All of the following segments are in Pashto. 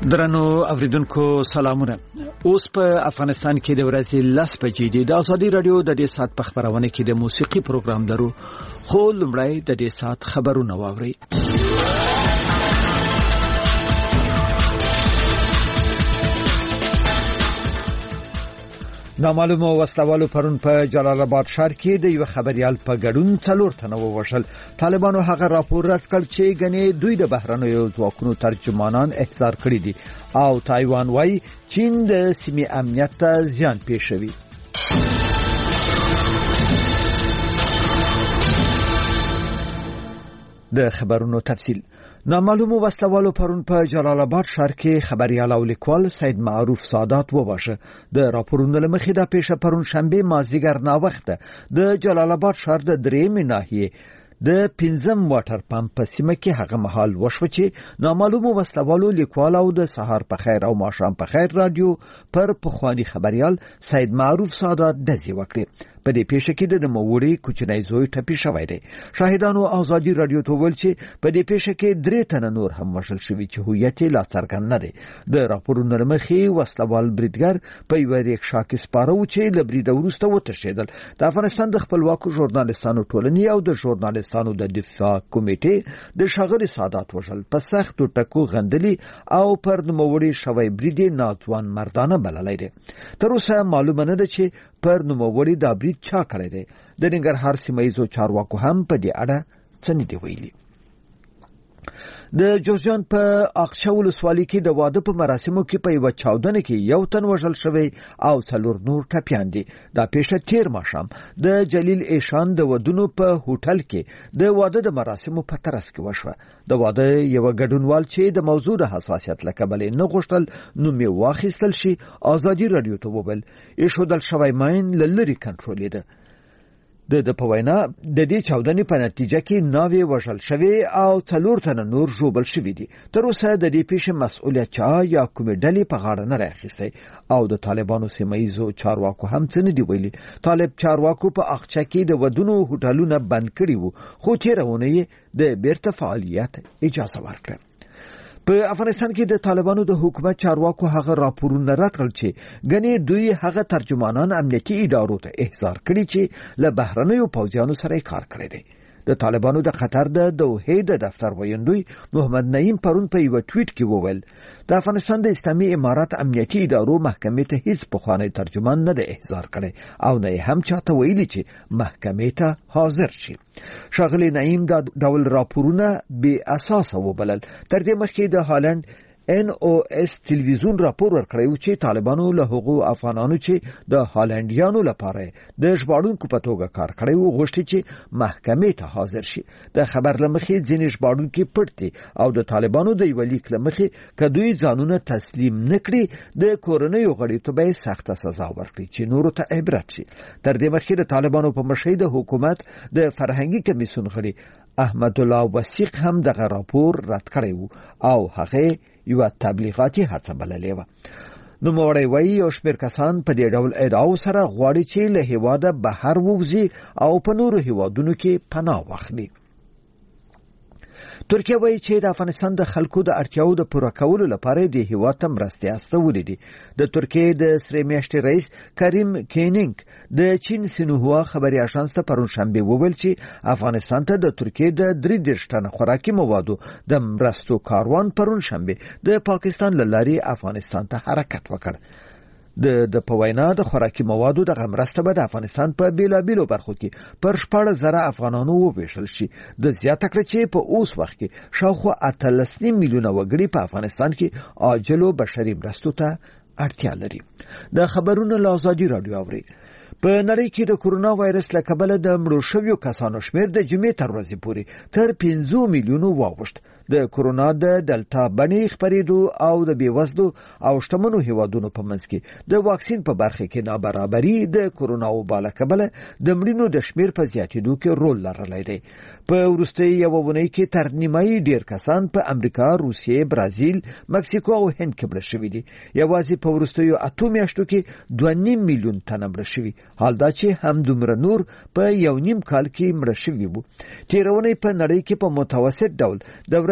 درنو اوریدونکو سلامونه. اوس په افغانستان کې د ورځې 10 بجې د ازادي رادیو د دې سات په خبرونه کې د موسیقي پروګرام درو خو لمړی د دې سات خبرونه واوري. نامعلومه وسلوالو پرون په جلال آباد ښار کې د یو خبريال په ګډون 4 تنه ووژل. طالبانو هغه راپور رد کړ چې غني دوی د بهرنیو ځواکونو ترجمانان احضار کړی دي او تایوان وايي چین د سیمې امنیت ته زیان پېښوي. د خبرونو تفصیل. نامعلومو وسلوالو پرون په جلال آباد ښار کې خبريال او لیکوال سید معروف سادات وواژه. د راپورونو لمخې د پیښه پرون شنبه مازیګر ناوخته د جلال آباد ښار د درېمې ناحیه د 15 واټر پمپ په سیمه کې هغه مهال وشو چې نامعلومو وسلوالو لیکوال او د سهار په خیر او ماښام په خیر رادیو پر پخوانی خبريال سید معروف سادات دزي وکړي. په دې پیښه کې د موړي کوچنی زوی ټپي شوی دی. شاهدانو ازادي رادیو ته ویل چې په دې پیښه کې 3 تنه نور هم وژل شوي چې هویت لا څرګند نه دی. د راپورونو لمخې وسلوال بریدګر په یو ریکشا کې سپارو چې د برید وروسته وتښتېدل. د افغانستان د خپلواکو ژورنالستانو ټولنې او د ژورنالستانو د دفاع کمیټې د ښاغلي سادات وژل په سختو ټکو غندلي او پر نوموړي شوی برید ناتوان مردانه بللی دی. تر اوسه معلومه نه ده چې پر نوموړي دا برید چا کړی دی. د ننګرهار سیمه ییزو چارواکو هم په دې اړه څه نه دی ویلي. د جوزجان په اقچه ولسوالۍ کې د واده په مراسمو کې په یو چاودنه کې یو تن وژل شوی او 4 نور ټپیان دي. دا پیښه تیر ماښام د جلیل ایشان د ودونو په هوټل کې د واده د مراسمو په ترڅ کې وشوه. د واده یو ګډونوال چې د موضوع د حساسیت لکبل نه غوښتل نوم یې واخیستل شي ازادي رادیو ته وویل ایښودل شوی ماین لری کنټرول ده. د پوینا د دې چاودنې په نتیجه کې 9 وژل شوی او 4 تنه نور ژوبل شوی دي. تر اوسه د دې پیښې مسؤلیت چا یا کومې ډلې په غاړه نه راخیستی او د طالبانو سیمه ییزو چارواکو هم څه نه دی ویلي. طالب چارواکو په اقچه کې د ودونو هوټلونه بند کړي وو خو تیرونه یې د بیرته فعالیت اجازه ورکړه. په افغانستان کې د طالبانو د حکومت چارواکو هغه راپورونه رد کړل چې غني دوی هغه ترجمانان امنیتي ادارو ته احضار کړي چې له بهرنیو پوځیانو سره کار کړی دی. د طالبانو د قطر د دوحې د دفتر ویاندوی محمد نعیم پرون په یو ټویټ کې وویل د افغانستان د اسلامي امارات امنیتي ادارو محکمې ته هیڅ پخوانی ترجمان نه د احضار کړي او نه هم چاته ویلي چې محکمې ته حاضر شي. ښاغلي نعیم دا ډول راپورونه بې اساسه وبلل. تر دې مخکې د هالند NOS تلویزیون راپور ورکړی چې طالبانو له هغو افغانانو چې د هالندیانو لپاره د ژباړونکو په توګه کار کړی و غوښتي چې محکمې ته حاضر شي. د خبر لمخې ځینې ژباړونکي پټ دي او د طالبانو د یو لیک لمخې که دوی ځانونه تسلیم نکړي د کورنیو غړي ته به سخته سزا ورکړي چې نورو ته عبرت شي. تر دې مخکې د طالبانو په مشرۍ د حکومت د فرهنګي کمیسیون غړي احمد الله وثیق هم دغه راپور رد کړی و او هغه یو تبلیغاتي هڅه بللې و. نو موړی وایي او شمېر کسان په دې ډول ادعاو سره غواړي چې له هیواده بهر ووځي او په نورو هیوادونو کې پناه واخلي. ترکیه وایي چې د افغانستان د خلکو د اړتیاو د پوره کولو لپاره د هیواد ته مرستې استولې دي. د ترکیه د سرې میاشتې رئیس کریم کینینګ د چین سینهوا خبري اژانس ته پرون شنبه وویل چې افغانستان ته د ترکیه د 3 ټنه خوراکي موادو د مرستو کاروان پرون شنبه د پاکستان له لارې افغانستان ته حرکت وکړ. د پوینا د خوراکي موادو د مرسته به د افغانستان په بیلابیلو برخو کې پر 14,000 افغانانو وویشل شي. د زیاته کړ چې په اوس وخت کې شاوخوا 13 میلیونه وګړي په افغانستان کې عاجلو بشري مرستو ته اړتیا لري. د خبرونو له ازادي رادیو اوري. په نړۍ کې د کورونا وایرس له کبله د مړو شویو کسانو شمېر د جمعې تر ورځې پورې تر 15 میلیونو واوښت. د کورونا د دلتا بڼې خپرېدو او د بیوزلو او شتمنو هیوادونو په منځ کې د واکسین په برخه کې نابرابري د کورونا وبا له کبله د مړینو د شمېر په زیاتېدو کې رول لرلی دی. په وروستۍ یوه اونۍ کې تر نیمایي ډېر کسان په امریکا، روسیې، برازیل، مکسیکو او هند کې مړه شوي دي. یوازې په وروستیو 8 میاشتو کې 2.5 میلیون تنه مړه شوي. حال دا چې همدومره نور په 1.5 کال کې مړه شوي وو. تېره اونۍ په نړۍ کې په متوسط ډول د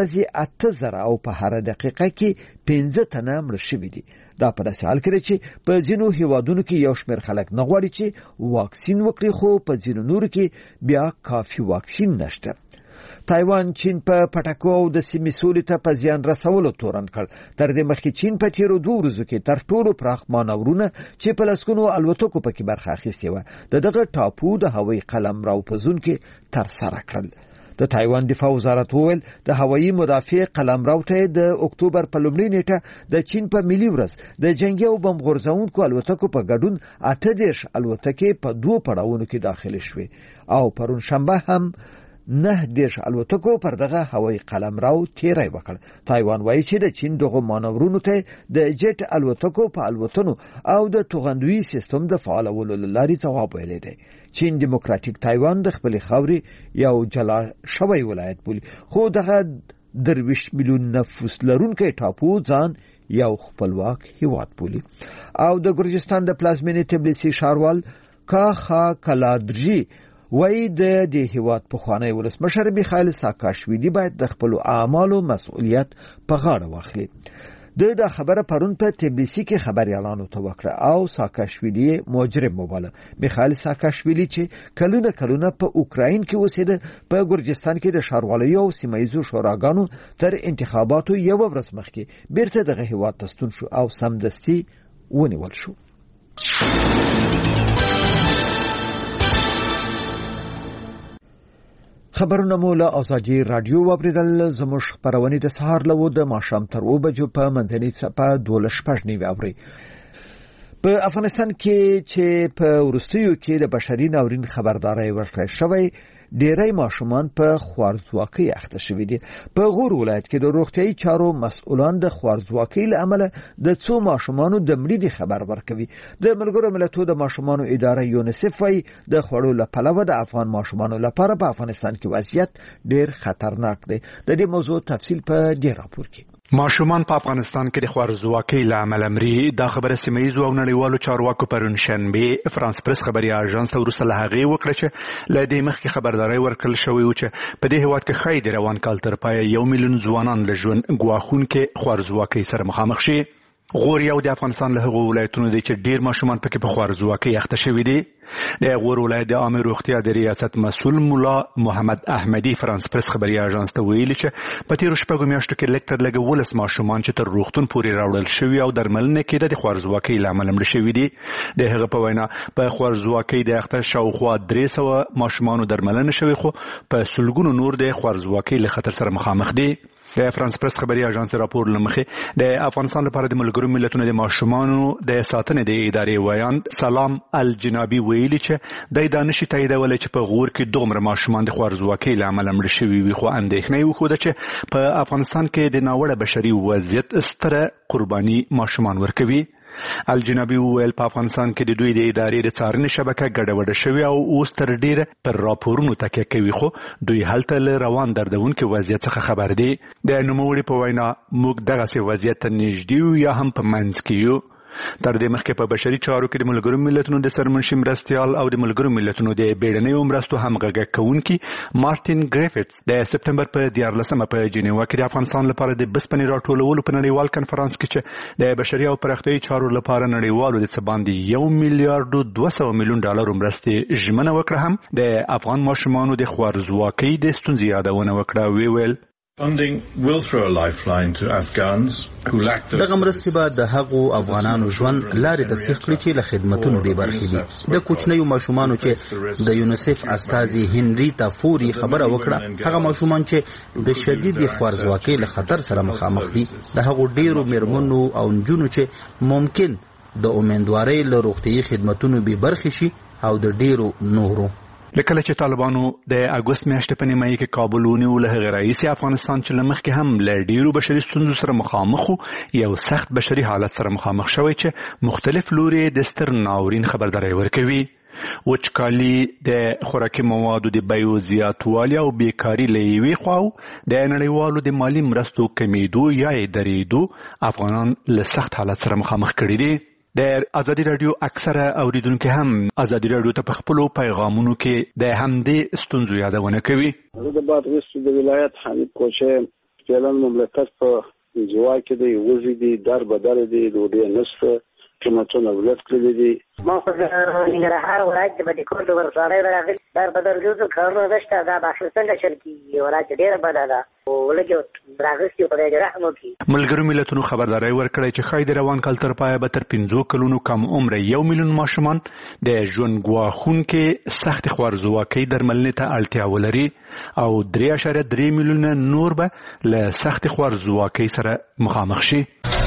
ورځې 8000 او په هر دقیقه کې 15 تنه مړ شوي دي. دا په داسې حال کې چې په ځینو هیوادونو کې یو شمېر خلک نه غواړي چې واکسین وکړي، خو په ځینو نورو کې بیا کافي واکسین نشته. تایوان چین په پټکو او د سیمې سولې ته په زیان رسولو تورن کړ. تر دې مخکې چین په تیرو 2 ورځو کې تر ټولو پراخ مانورونه چې په لسګونو الوتکو پکې برخه اخیستې وه د دغه ټاپو د هوایي قلمرو په زون کې ترسره کړل. د تایوان دفاع وزارت وویل د هوایي مدافع قلمرو ته د اکتوبر په لومړۍ نیټه د چین په ملي ورځ د جنگي او بم غورځونکو الوتکو په ګډون 38 الوتکې په 2 پړاوونو کې داخل شوې او پرون شنبه هم 9 الوتکو پر دغه هوایي قلمرو تیری وکړ. تایوان وایي چې د چین دغه مانورونو ته د جټ الوتکو په الوتنو او د توغندوی سیستم د فعالولو لارې ځواب ویلی دی. چین دیموکراتیک تایوان د خپل خاورې یو جلا شوی ولایت بولي، خو دغه 23 میلیون نفوس لرونکی ټاپو ځان یو خپلواک هیواد بولي. او د ګرجستان د پلازمینې تبلیسي ښاروال کاخا کلادرجي وای د دې هیواد پخوانی ولسمشر میخائیل ساکاشویلی باید د خپل اعمالو مسؤلیت په غاړه واخلي. د خبره پرون په تبلیسي کې خبريالانو ته وکړه او ساکاشویلی مجرم وباله. میخائیل ساکاشویلی چې کلونه په اوکراین کې اوسېده په ګرجستان کې د ښاروالۍ او سیمایي شوراګانو تر انتخاباتو یو ورځ مخکې بیرته دغه هیواد ته ستون شو او سمدستي ونیول شو. خبرونه مو له ازادي رادیو واوریدل. زموږ خبرونه د سهار له د ماښام تر 2 بجو په منځنۍ صفه 12:15 اوري. په افغانستان کې چې په وروستیو کې د بشري ناورین خبرداري ورکړل شوی، ډیری ماشومان په خوارځواکۍ اخته شوي دي. په غور ولایت کې د روغتیايي چارو مسؤلان د خوارځواکۍ له امله د څو ماشومانو د مړینې خبر ورکوي. د ملګرو ملتونو د ماشومانو اداره یونیسف وايي د خوړو له پلوه د افغان ماشومانو لپاره په افغانستان کې وضعیت ډیر خطرناک دی. د دې موضوع تفصیل په دې راپور کې. ماشومان په افغانستان کې د خوارځواکۍ له امله مري. دا خبره سیمه‌ییزو او نړیوالو چارواکو پرون شنبه فرانس پرس خبري اژانس وروسته له هغې وکړه چې له دې مخکې خبرداري ورکړل شوې و چې په دې هیواد کې ښایي د روان کال تر پایه 1 میلیون ځوانان له ژوند ګواښونکې خوارځواکۍ سره مخامخ شي. غور یو د افغانستان له هغو ولایتونو دی چې ډیر ماشومان پکې په خوارځواکۍ اخته شوي دي. د غور ولایت د عامه روغتیا د ریاست مسؤل مولا محمد احمدي فرانس پرس خبري اژانس ته ویلي چې په تیرو 6 میاشتو کې لږ تر لږه 12 ماشومان چې تر روغتون پورې راوړل شوي او درملنه کېده د خوارځواکۍ له امله مړه شوي دي. د هغه په وینا په خوارځواکۍ د اخته شاوخوا 300 ماشومانو درملنه شوي، خو په سلګونو نور د خوارځواکۍ له خطر سره مخامخ دي. د فرانس پرس خبري اژانس راپور لمخې د افغانستان لپاره د ملګرو ملتونو د ماشومانو د ساتنې د ادارې ویاند سلام الجنابي ویلي چې د دانشي تاییدول چې په غور کې دومره ماشومان د خوارځواکۍ له امله مړه شوي وي، خو اندېښنه وکړه چې په افغانستان کې د ناوړه بشري وضعیت ستره قرباني ماشومان ورکوي. الجنابي وویل په افغانستان کې د دوی د ادارې د څارنې شبکه ګډوډه شوې او اوس تر ډیره پر راپورونو تکیه کوي، خو دوی هلته له روان دردونکو وضعیت څخه خبر دي. د نوموړي په وینا موږ دغسې وضعیت ته نږدې یو یا هم په منځ کې یو. تر دې مخکې په بشري چارو کې د ملګرو ملتونو د سرمنشي مرستیال او د ملګرو ملتونو د بیړنیو مرستو همغږي کوونکي مارټین ګریفټس د سپټمبر په 14 په جنیوا کې د افغانستان لپاره د بسپنې راټولولو په نړیوال کنفرانس کې چې د بشري او پراختیايي چارو لپاره نړیوالو د څه باندې 1 میلیارډ 200 میلیون ډالر مرستې ژمنه وکړه، هم د افغان ماشومانو د خوارځواکۍ د ستونزې یادونه وکړه. ویل Funding will throw a lifeline to Afghans who lack the دغه مرستې به د هغو افغانانو ژوند لارې ته سیخ کړي چې له خدمتونو بې برخې دي. د کوچنیو ماشومانو چې د یونیسف استازي هنري تافوري خبره وکړه، هغه ماشومان چې د شدید خوارځواکۍ له خطر سره مخامخ دي، د هغو ډیرو میرمنو او نجونو چې ممکن د امیندوارۍ له روغتیايي خدمتونو بې برخې شي او د ډیرو نورو. لکه چې طالبانو د اګوست میاشتې په نیمایي کې کابل ونیو، له هغې راهیسې افغانستان چې له مخکې هم له ډیرو بشري ستونزو سره مخامخ و، یو سخت بشري حالت سره مخامخ شوی چې مختلف لوري د ستر ناورین خبرداری ورکوي. وچکالي، د خوراکي موادو د بیو زیاتوالی او بیکاري له یوې خوا او د نړیوالو د مالي مرستو کمیدو یا یې درېدو افغانان له سخت حالت سره مخامخ کړي دي. د ازادي رادیو اکثره اوریدونکو هم ازادي رادیو ته په خپلو پیغامونو کې د همدې ستونزو یادونه کوي. د بادغیس د ولایت حمید کوچه فعلا مملکت په انزوا کې دی، وږي دي، در بدر دي، ډوډۍ نشته، قیمتونه ولټ کړي دي. ما خو د ننګرهار ولایت د بټکور د ولسوالۍ راغلي، در بدر ګوزو کارونه نشته، دا بخښل څنګه چل کېږي؟ ولایت ډېره بده ده، ولږې راغستې خدای دې رحم وکړي. ملګرو ملتونو خبرداری ورکړی چې ښایي د روان کال تر پایه به تر 50 کلونو کم عمره 1 میلیون ماشومان د ژوند ګواښونکې سختې خوارځواکۍ درملنې ته اړتیا ولري او 3.3 میلیونه نور به له سختې خوارځواکۍ سره مخامخ شي.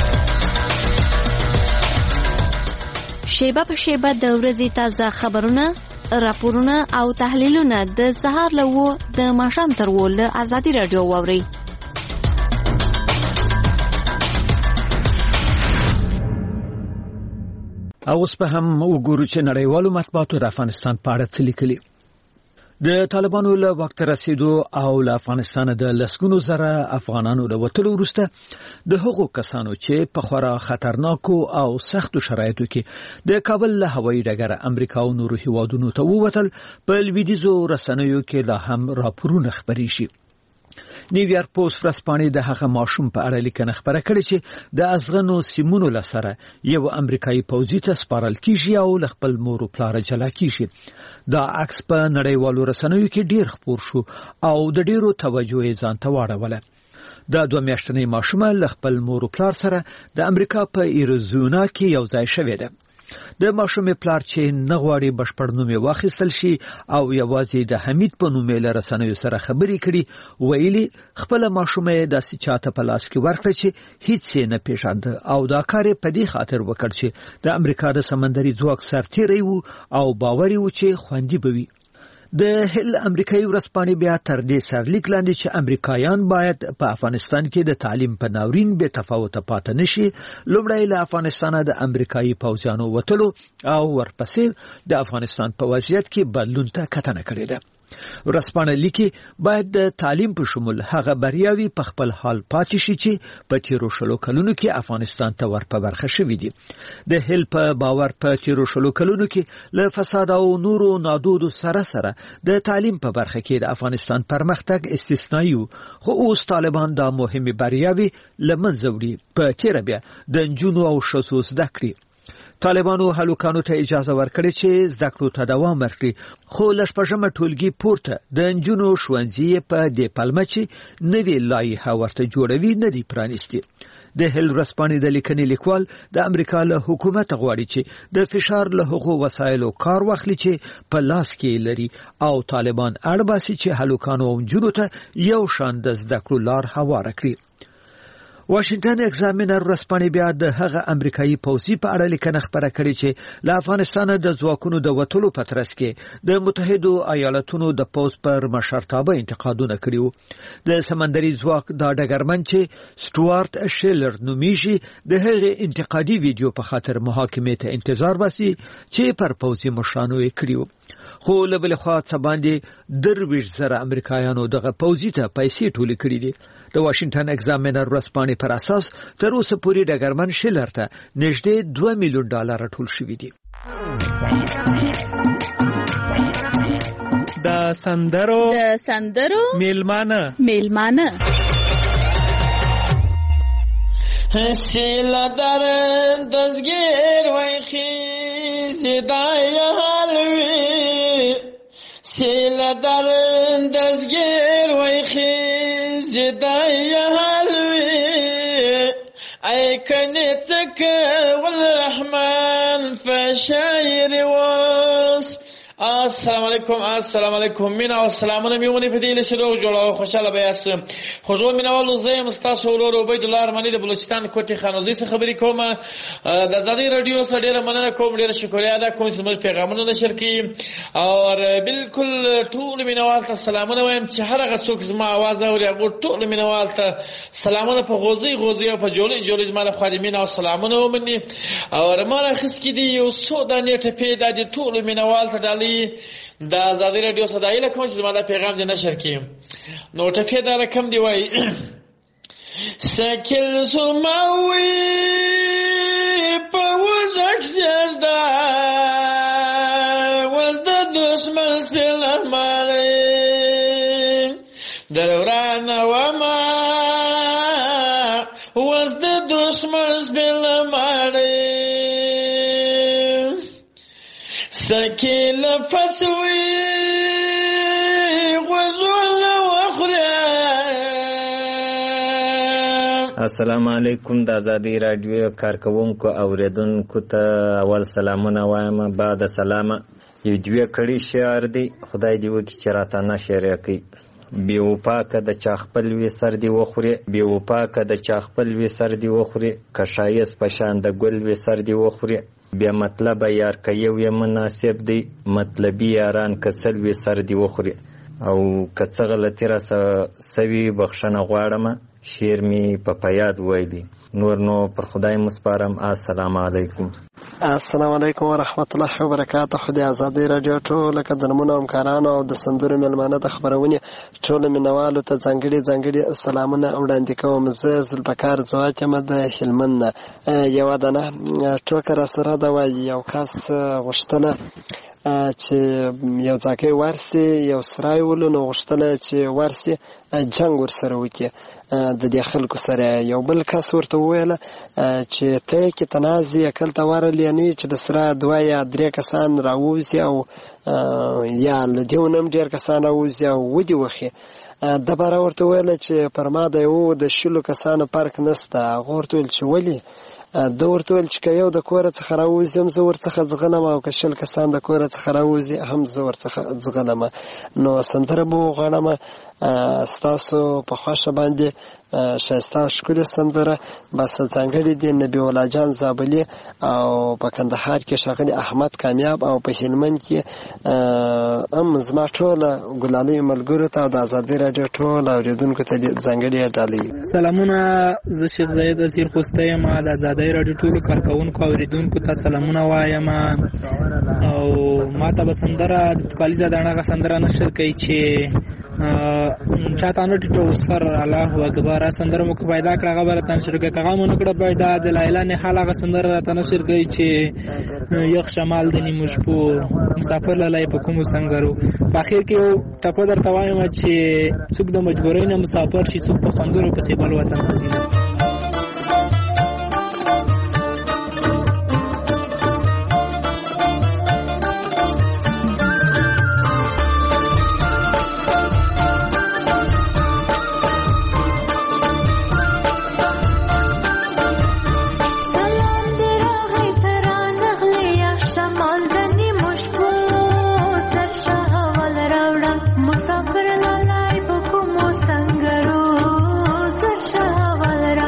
شیبه په شیبه د ورځې تازه خبرونه، راپورونه او تحلیلونه د سهار له 9 د ماښام تر 10 له ازادي راډیو واورئ. اوس په هم وګورو چې نړیوالو مطبوعاتو د افغانستان په اړه څه لیکلي. د طالبانو له وخت رسیدو او له افغانستان د لسګونو زره افغانانو د وټلو وروسته د هغو کسانو چې په خورا خطرناکو او سختو شرایطو کې د کابل له هوایي ډګر امریکا او نورو هیوادونو ته ووتل په لویدیځو رسنیو کې لا هم راپورونه خپرې شي. نیویارک پوسټ ورځپاڼې د هغه ماشوم په اړه لیکنه خپره کړې چې د ازغنو سیمونو لسره یو امریکایي پوځي ته سپارل کیږي او له خپل مور او پلار جلا کیږي. دا عکس په نړیوالو رسنیو کې ډیر خپور شو او د ډیرو توجه یې ځان ته واړوله. د 2 میاشتنۍ ماشومه له خپل مور او پلار سره د امریکا په ایریزونا کې یو ځای شوې ده. د ماشومې پلار چې نه غواړي بشپړ نوم یې واخیستل شي او یوازې د حمید په نوم له رسنیو سره خبرې کړي، ویلي خپل ماشومې داسې چاته په لاس کې ورکړه چې هیڅ یې نه پیژانده او دا کار په دې خاطر وکړ چې د امریکا د سمندري ځواک سرتیری وو او باوري و چې خوندي بوي. د هل امریکایي ورځپاڼې بیا تر دې سرلیک لاندې چې امریکایان باید په افغانستان کې د تعلیم په ناورین به تفاوت پاتې نشي، لومړی له افغانستان د امریکایي پوځیانو وټلو او ورپسې د افغانستان په وضعیت کې بدلون ته کتنه کړې ده. ورځپاڼه لیکي باید د تعلیم په شمول هغه بریاوي په خپل حال پاتې شي چې په تیرو شلو کلونو کې افغانستان ته ورپه برخه شوې دي. د هل په باور په تیرو شلو کلونو کې له فساد او نورو نادودو سره د تعلیم په برخه کې د افغانستان پرمختګ استثنایی وو، خو اوس طالبان دا مهمه بریاوي لمنځه وړي. په تیر بیا د نجونو او ښځو زده کړې طالبانو هلوکانو ته اجازه ورکړي چې زده کړو ته دوام ورکړي، خو لشپږمه ټولګي پورته د نجونو ښوونځي په دې پلمه چې نوې لایحه ورته جوړوي نه دی پرانیستي. د هل ورځپاڼې د لیکنې لیکوال د امریکا له حکومت غواړي چې د فشار له هغو وسایلو کار واخلي چې په لاس کې لري او طالبان اړ باسي چې هلوکانو او نجونو ته یو شان د زده کړو لار هواره کړي. واشنگټن ایگزامینر ورځپاڼې بیا د هغه امریکایي پوځي په اړه لیکنه خپره کړې چې له افغانستان د ځواکونو د وټلو په ترڅ کې د متحدو ایالاتونو د پوځ پر مشرتابه انتقادونه کړي وو. د سمندري ځواک دا ډګرمن چې سټوارت شیلر نومیږي د هغه انتقادي ویډیو په خاطر محاکمې ته انتظار باسي چې پر پوځي مشرانو یې کړی وو. خو له بل خوا څه باندې 20,000 امریکایانو دغه پوځي ته پیسې ټولې کړې دي. د واشنگټن ایگزامینر ورځپاڼې پر اساس تر اوسه پورې ډګرمن شیلر ته نږدې $2 میلیون ټول شوي دي. د سندرو میلمانه سیلا در دزگیر وی خیزدای حلوی سیلا در دزگیر وی خیزدای حلوی ای کنیتک والرحمن فشایر واس. السلام علیکم مینا او سلامونه میونی په دې لشرو جوړاو خوشاله بیاست خوشو مینوالو زم تاسو ورور عبید الله ارمنی د بلوچستان کوټي خانوزي څخه خبرې کوم. د ازادي رادیو سره ډیره مننه کوم، ډیره شکریا ادا کوم چې موږ پیغامونه نشر کړي او بالکل ټول مینوال ته سلامونه وایم چې هر هغه څوک زما आवाज اوري هغه ټول مینوال ته سلامونه په غوزي او په جوړي زما له خادمین او سلامونه ومني او رمانه خس کې دی یو څو د نیټه پیدا دي ټول مینوال ته ډالي دا ازادي رادیو صدائی لکم چې زما دا پیغام دې نشر کړي. نو ټفې دا رقم دی وای سکل سماوي په وزک زړه ول د دشمن سره ماره دروران و ما نفس وي غوږونه وخوره. السلام علیکم. د ازادي رادیو کارکونکو اوریدونکو ته اول سلامونه وایم. بعد سلامه. یو دوی کړي شعر دی، خدای دی وکړي چې راته نشر کړي. بی وفا که د چا خپل وي سر دی وخوري، بی وفا که د چا خپل وي سر دی وخوري، که ښایست په شان د ګل وي سر دی وخوري. بیا مطلب یار که یو یې مناسب دی، مطلبي یاران که سل وي سر دی وخوري. او که څه غلطي را سوي بخښنه غواړم، شعر می په یاد ویلی. نور نو پر خدای مسپارم. السلام علیکم. السلام علیکم ورحمت الله وبرکاته. خو د ازادي رادیو ټول قدرمنو همکارانو او د سندرو ملمانه د خبرونې ټول مینوالو ته ځانګړي سلامونه وړاندې کوم. زه ذوالفقار ځواک یم د هلمند نه. یوه دانه ټوکه راسره ده، وایي یو کس غوښتله چې یو ځاکی ورسي، یو سرای ولو، نو غوښتله چې ورسي جنګ ورسره وکړي د دې خلکو سره. یو بل کس ورته وویله چې ته کې تنازي اکلته ورلې نه چې د سره 2 یا 3 کسان راووځي او یا له دې ونم ډېر کسان راووځي او ودې وخي. د باره ورته وویله چې پر ما د یو د 10 کسانو فرق نشته. هغه ورته ویل چې ولې؟ د ورته ویل چې که یو د کوره څخه راوځي هم زه ورڅخه ځغلم، او که 10 کسان د کوره څخه راوځي هم زه ورڅخه ځغلم. نو سندره به وغواړم ستاسو په خوښه باندې، ښایسته ښکلې سندره. بس ځانګړي دي نبي الله جان زابلي او په کندهار کې ښاغلي احمد کامیاب او په هلمند کې هم زما ټوله ګلالۍ ملګرو ته او د ازادي رادیو ټول اورېدونکو ته ځانګړي ډالۍ. سلامونه. زه شیخ زاید اسیر خوسته یم. د ازادي رادیو ټولو کارکونکو اوریدونکو ته سلامونه وایم. او ما ته به سندره د کالیزه داڼه سندره نشر کوي چې چاته نو ټیټو سر الله اکبر سندره مو پیدا کړه خبره تن شروع کړه هغه مونږ کړه پیدا د لایلا نه حاله سندره راته نشر کوي چې یخ شمال دني مشپو مسافر لای په کوم سنگرو. په اخر کې ټپه درته وایم چې څوک د مجبورۍ نه مسافر شي، څوک په خوندورو پسې بل وطن ته ځي. مسافر لالای په کومو سنگرو، سر شاول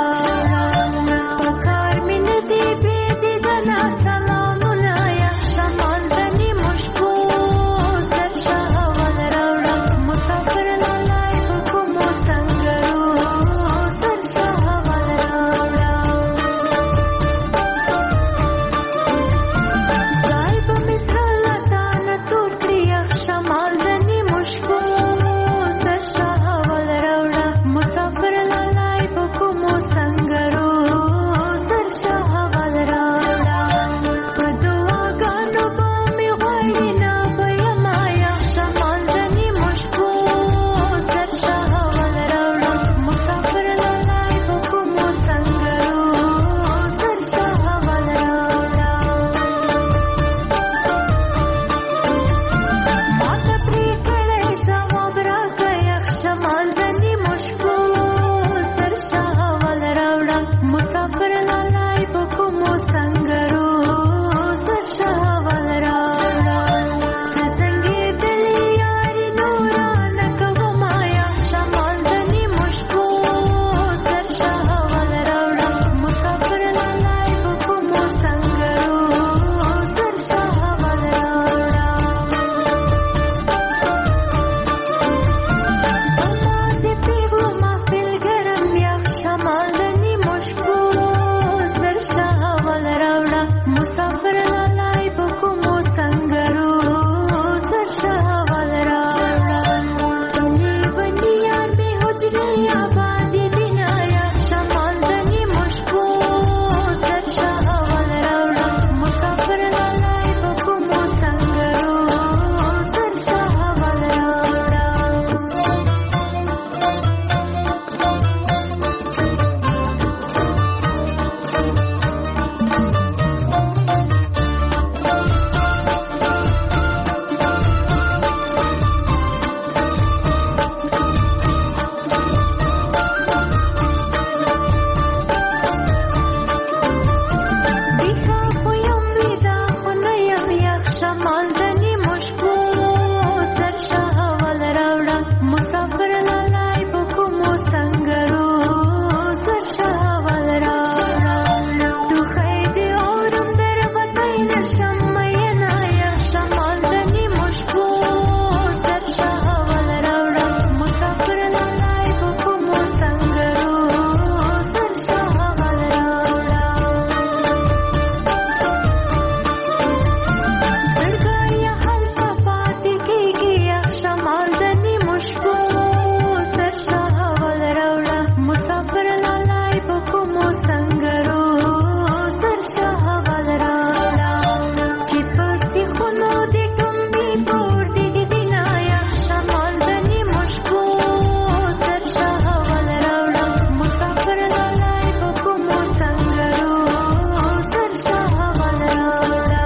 مشبو سرشاه ولروڑا مسافر لالای بکمو سنگرو سرشاه ولروڑا چی پاسی خونو دی ٹنبی پور دی دینایا شمال دنی مشبو سرشاه ولروڑا مسافر لالای بکمو سنگرو سرشاه ولروڑا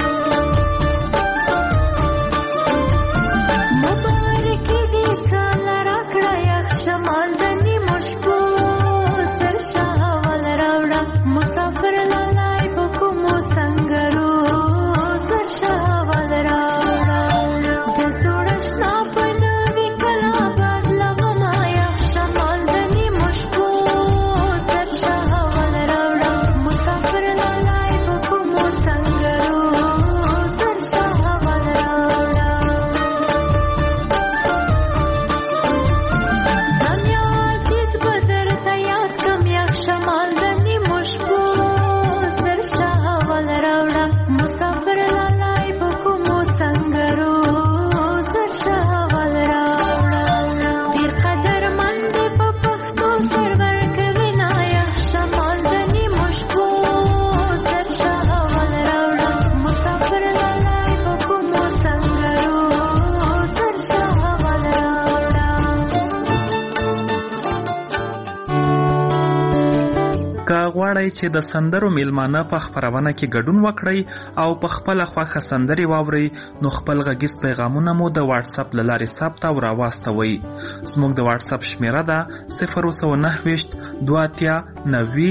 مبارکی دی سال راکڑا یخ شمال دنی مشبو سرشاه ولروڑا مسافر لالای بکمو سنگرو سرشاه ولروڑا زسوڑشنا پنوی کلا باد لغما یخ شمال دنی مشبو سرشاه ولروڑا مسافر لالای بکمو سنگرو سرشاه ولروڑا دنیا عزیز بدر تیاد کم یک شمال دنی مشبو سرشاه ولروڑا مسافر لالای بکمو سنگرو سرشاه ولروڑا دیر قدر مند په پښتو سرور کوي نا یک شمال دنی مشبو سرشاه ولروڑا مسافر لالای بکمو سنگرو سرشاه ولروڑا که غواړئ چې د سندرو میلمانه په خپرونه کې ګډون وکړئ او په خپله خوښه سندرې واورئ نو خپل غږیز پیغامونه مو د واتساپ له لارې ثبت او راواستوئ. زموږ د واتساپ شمیره ده 029 2 90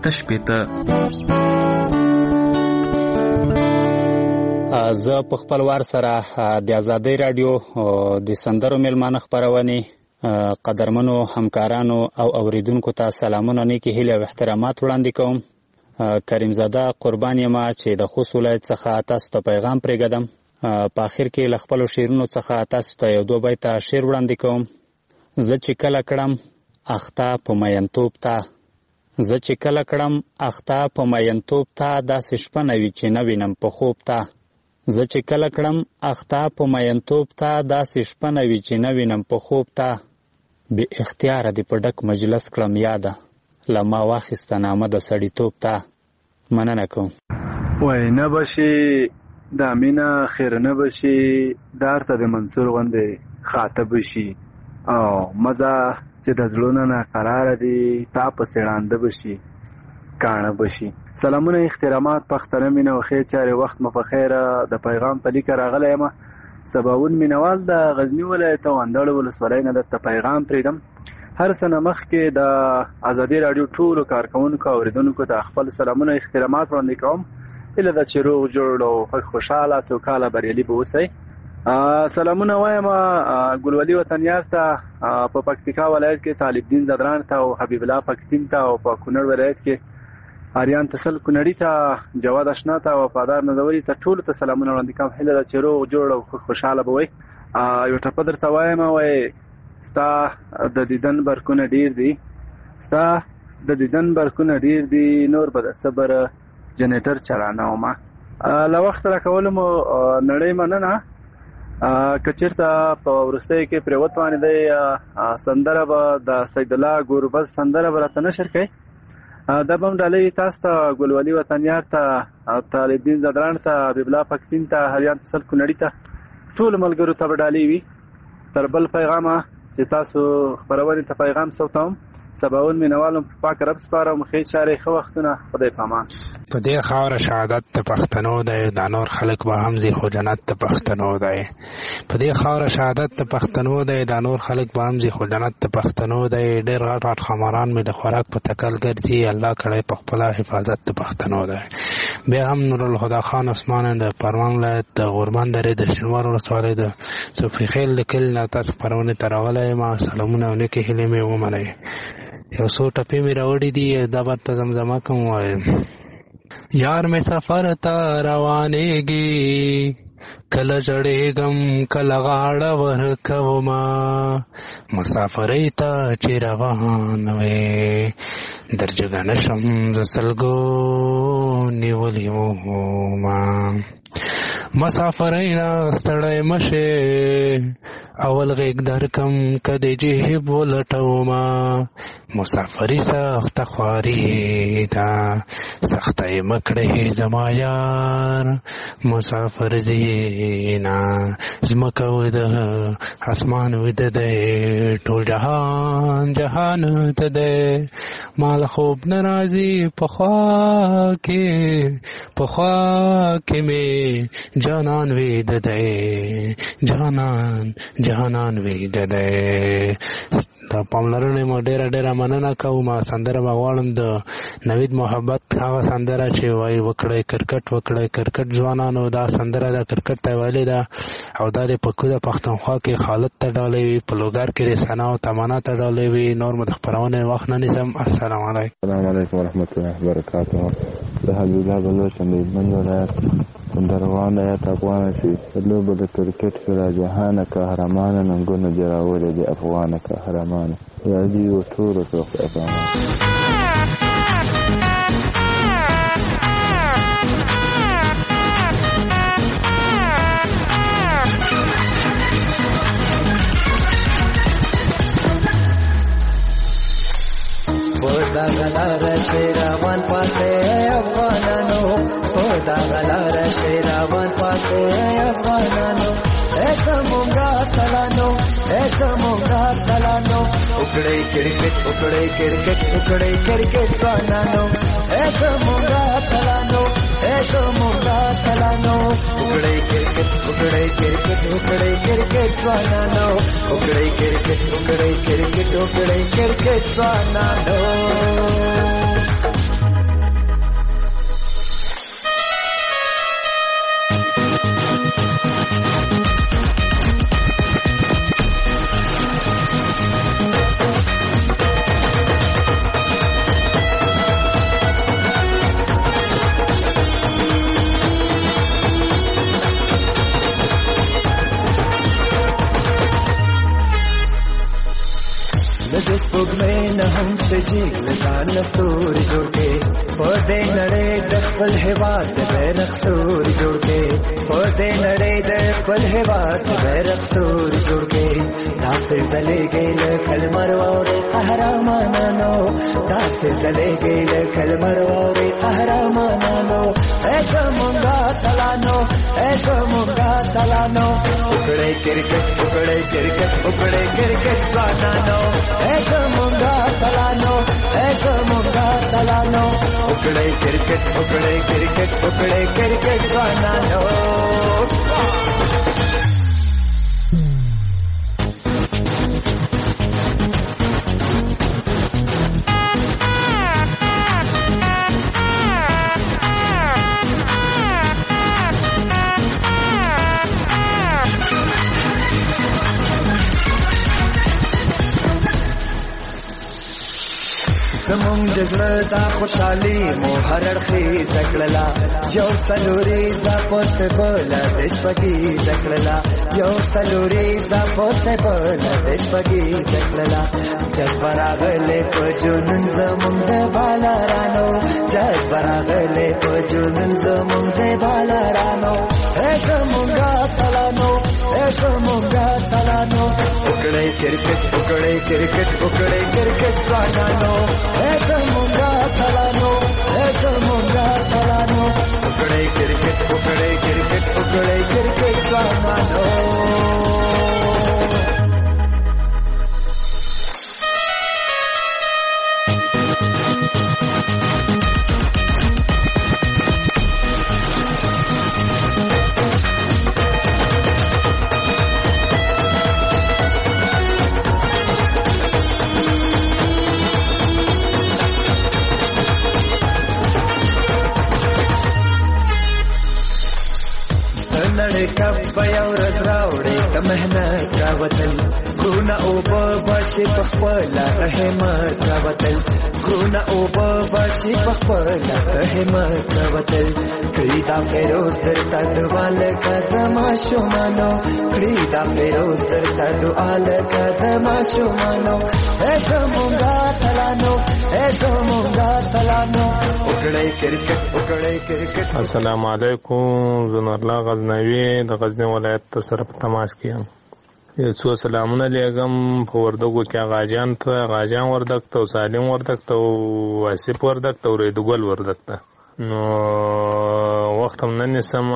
88. زه په خپل وار سره د آزادۍ رادیو د سندرو میلمانه خپرونې قدرمنو همکارانو او اوریدونکو ته سلامونه نیکې هیلې او احترامات وړاندې کوم. کریم زاده قربان یم چې د خوست ولایت څخه تاسو ته پیغام پرېږدم. په آخر کې له خپلو شعرونو څخه تاسو ته یو دوه بیته شعر وړاندې کوم. زه چې کله کړم اخته په مینتوب ته، زه چې کله کړم اخته په مینتوب ته، داسې شپه نه وي چې نه وینم په خوب ته. زه چې کله کړم اخته په مینتوب ته، داسې شپه نه وي چې نه وینم په خوب ته. بې اختیاره دې په ډک مجلس کړم یاده، له ما واخیسته نامه د سړیتوب ته. مننه کوم. وای نه بشي دا مینه خیر نه بشي، دار ته د منصور غوندې خاطب بشي، او مزه چې د زړونو نه قراره دي تا پسې ړانده بشي کاڼه بشي. سلامونه احترامات پښتنه مینه او خیر چارې وخت مو په خیره. د پیغام په لیکه راغلی یم. سباون مینوال د غزنی ولایت او اندړ ولسوالۍ نه درته پیغام پرېږدم. هر څه نه مخکې د ازادي راډیو ټولو کارکوونکو او اورېدونکو ته خپل سلامونه احترامات وړاندې کوم. هیله ده چې روغ جوړ او خوشحاله سوکاله بریالي به اوسئ. سلامونه وایم ګلولي وطنیار ته په پکتیکا ولایت کې طالب دین زدران ته او حبیب الله پکتین ته او په کونړ ولایت کې آریان تسل کونړی ته جواد اشنا ته وفادار نظوري ته ټولو ته سلامونه وړاندې کوم. هیله ده چې روغ جوړ او خوشحاله به وئ. یو ټپه درته وایم وایي ستا د دیدن برکونه ډیر دي، ستا د دیدن برکونه ډیر دي، نور به د صبر جنریټر چلانومه. له وخت راکولو مو نړۍ مننه. که چېرته په وروستیو کې پرې وتوانېدئ سندره به د سید الله ګوربز سندره به راته نشر کوئ. دا به هم ډالۍ تاسو ته ګلولي وطنیار ته طالب دین زدران ته حبیب الله پکتین ته هریان تسل کونړي ته ټولو ملګرو ته به ډالۍ وي. تر بل پیغامه چې تاسو خپرونې ته پیغام سوتم سباون مینوالو په پاک رب سپارم. خیر چارې ښه وختونه خدای پامان. په دې خاوره شهادت د پښتنو دی، دا نور خلک به هم ځي خو جنت د پښتنو دی. په دې خاوره شهادت د پښتنو دی، دا نور خلک به هم ځي خو جنت د پښتنو دی. ډېر غټ غټ خماران مې د خوراک په تکل ګرځي، الله کړی په خپله حفاظت د پښتنو دی. بیا هم نورالهدی خان عثمان د پروان ولایت د غوربند درې د شینوار ولسوالۍ د صوفي خیل د کلي نه تاسو خپرونې ته راغلی یم. سلامونه او نیکې هیلې مې ومنئ. یو څو ټپې مې راوړي دي، دا به ته زمزمه کوم. وایم یار مې سفر ته روانېږي، کله ژړېږم کله غاړه ورکومه، مسافرۍ ته چې روان وې درجګه نشم ز سلګو نیولې ومه. مسافرۍ نه ستړی مشې اول غیږ درکم که د جهب ولټومه مسافري سخته خواري ده سخته یې مه کړې زما یار مسافر زینا ځمکه وده اسمان وده دی ټول جهان جهان ته دی مال خوب نه راځي پخوا کې مې جانان ویده دی جانان ویده دی. د پاملرنې مو ډېره مننه کوم. سندره به غواړم د نوید محبت هغه سندره چې وایي وکړئ کرکټ ځوانانو. دا سندره د کرکټ ته ویلې ده او دا د پکوده پښتونخوا کې خالد ته ډالۍ وي، په لوګر کې رسنا او تمنا ته ډالۍ وي. نور مو د خپرونې وخت نه نیسم. السلام علیکم ورحمت الله وبرکاته. د حبیب الله بلوچن د هلمند ولایت کندروان ایت افغانه چې لوبه د کرکټ کې را جهانه قهرمانه ننګونه جراولې د افغانه قهرمانه یادي و ټولو ته افغانه. دا غلار شیروان پاسه افغانانو دا غلار شیروان پاسه افغانانو ایسا مونگا تلانو اکڑے کرکٹ سوانانو ایسا مونگا تلانو اکڑے کرکٹ سوانانو اکڑے کرکٹ سوانانو. سپوږمۍ نه هم شجیګ لزان ستوري جوړ کې په دې نړۍ د خپل هېواد د بیرغ ستوري جوړ کې په دې نړۍ د خپل هېواد د بیرغ ستوري جوړ کې داسې ځلېږي لکه لمر واورې قهرمانانو داسې ځلېږي لکه لمر واورې قهرمانانو ایسا مونږه تلانو اکڑے کرکٹ سوانانو ایسا مونږه تلانو اکڑے کرکٹ سوانانو. زمونږ د زړه دا خوشحالي مو هر اړخیزه کړله یو څلوریزه پسې بله د شپږیزه کړله جذبه راغلې په جنون زمونږ د بالارانو زمونږه تلانو اکڑے کرکٹ سوانانو زمونږه تلانو اکڑے کرکٹ سوانانو. کب یو ورځ راوړي که محنت راوتل غرونه اوبه بشي په خپله همت راوتل کړي دا فیروز درته دعا لکه د ماشومانو زمونږه تلانو اکڑے کرکٹ. السلام علیکم. زه نورالله غزنوي د غزنی ولایت سره په تماس کې یم. یو څو سلامونه لیږم په وردګو کې غاجان ته، غاجان وردګ ته، سالم وردګ ته، واسف وردګ ته، وریدګل وردګ ته. نو وخت هم نه نیسم،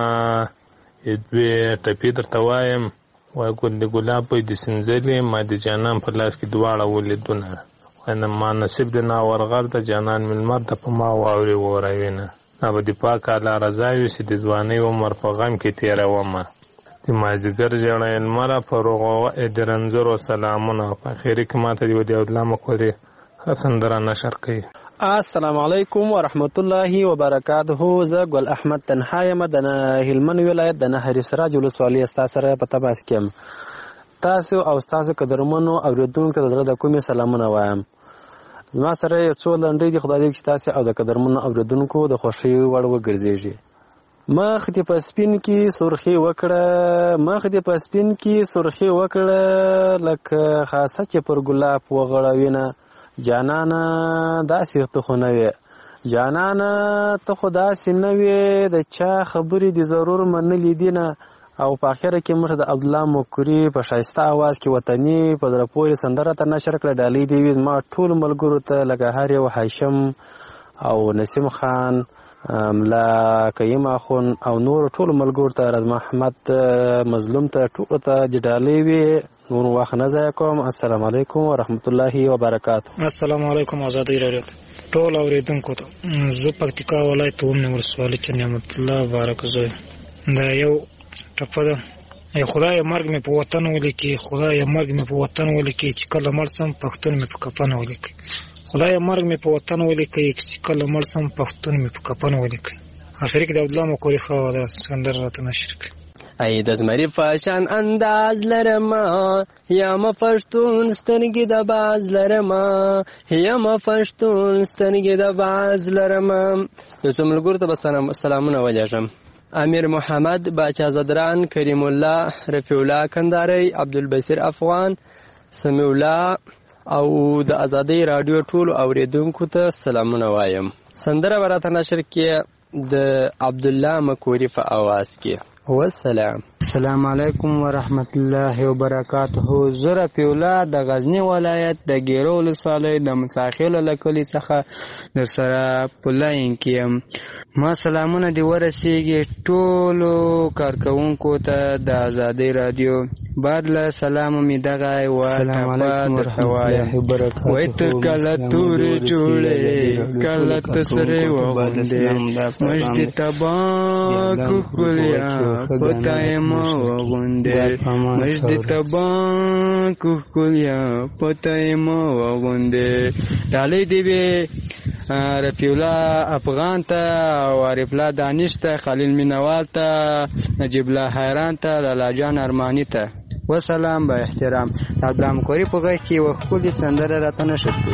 دوې ټپې درته وایم. وایي ګل د ګلاب بوی د سنځلې، ما د جانان په لاس کې دواړه ولیدونه. وایي ما نصیب د ناورغر د جانان ملمر ته په ما واورې وروینه. دا به د پاک الله رضا وي چې د ځوانۍ عمر په غم کې تېرومه. د مازدیګر ژړی لمره په روغه د رنځورو سلامونه. په اخري کې ماته د ودې الله مکورې ښه سندره نشر کوي. السلام علیکم ورحمت الله وبرکاته. زه ګل احمد تنها یم د هلمند ولایت د نهر سراج ولسوالۍ ستاسو سره په تماس کې یم. تاسو او ستاسو قدرمنو اوریدونکو ته د زړه د کومې سلامونه وایم. زما سره یو څو لنډۍ دي، خدای دې چې تاسو او د قدرمنو اوریدونکو د خوښۍ وړ وګرځېږي. مخ دې په سپین کې سرخي وکړه، مخ دې په سپین کې سرخي وکړه، لکه خاصه چې پر ګلاب وغړوینه. جانانه داسې ته خو نه وې، جانانه ته خو داسې نه وې، د چا خبرې دې ضرور منلې دي نه. او په اخره کې موږ د عبدالله مکوري په ښایسته اواز کې وطني په زړه پورې سندره ته نشر کړه. ډالۍ دې وي زما ټولو ملګرو ته، لکه هر یو هاشم او نسیم خان، ملا قیم اخون او نور ټولو ملګرو ته، راز محمد مظلوم ته، ټولو ته د ډالۍ وي. نور وخت نه ضایع کوم. السلام علیکم ورحمت الله وبرکاته. السلام علیکم آزادۍ راډیو ټول اوریدونکو ته. زه پکتیکا ولایت اومنه ولسوالۍ چې نعمت الله بارک زوی. دا یو ټپه ده. ای خدای مرګ مې په وطن ولیکي، خدای مرګ مې په وطن ولیکي، چې کله مړ سم پښتون مې په کفن ولیکي. خدای مرګ مې په وطن ولیکي، چې کله مړ سم پښتون مې په کفن ولیکي. اخر کې د عبدالله مکوري ښه سندره راته نشر کړي. ای د زمري فاشان انداز لرما، یا ما پښتون سترګې د باز لرما، یا ما پښتون سترګې د باز لرما. یو څو ملګرو ته به سلامونه ولیږم. امیر محمد، باچا زدران، کریم الله، رفیع الله کندهاری، عبدالبصیر افغان، سمیع الله او د آزادۍ راډیو ټولو اوریدونکو ته سلامونه وایم. سندره به راته نشر کړي د عبدالله مکوري په اواز کې. والسلام. السلام علیکم ورحمت الله وبرکاته. زه رفیع الله د غزنی ولایت د ګیرو ولسوالۍ د مساخیل له کلي څخه در سره په لاین کې یم. ما سلامونه دې ورسیږي ټولو کارکوونکو ته د آزادۍ راډیو. بعد له سلام مې دغه السلام علیکم ورحمت الله وبرکاته. وای ته کله تورې جوړې کله ته سره وغوندې، مجد تبا کوکلیا پتای ما وغوندې، مجد تبا کوکلیا پتای ما وغوندې. ډالۍ دې وي رفیع الله افغان ته، عارف الله دانش ته، خلیل مینوال ته، نجیب الله حیران ته، لالا جان ارمانی ته. وسلام با احترام. عبدالله مکوري په غږ کې یوه ښکلې سندره راته نشر کړي.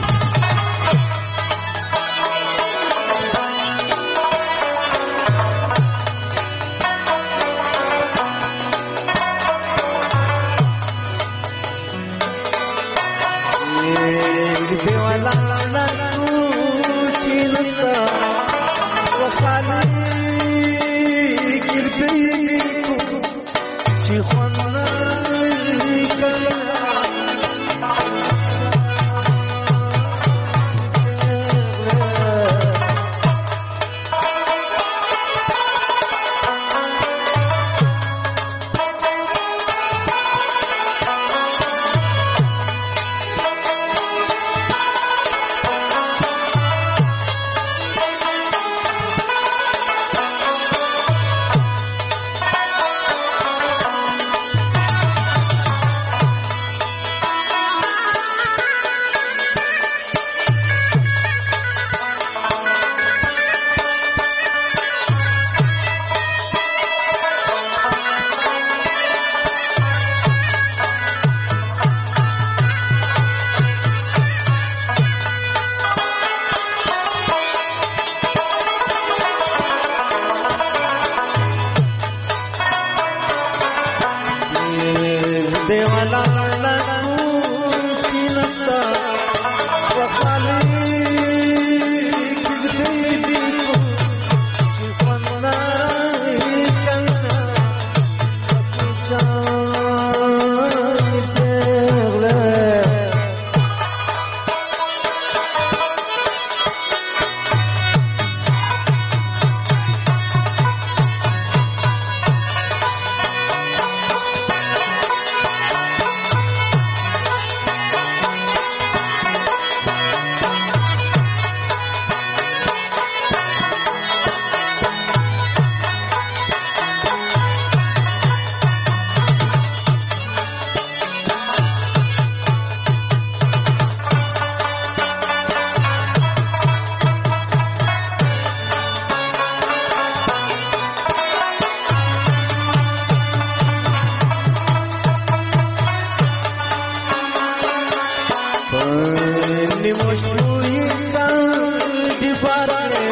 ځینې مشتو یې کاندي بارې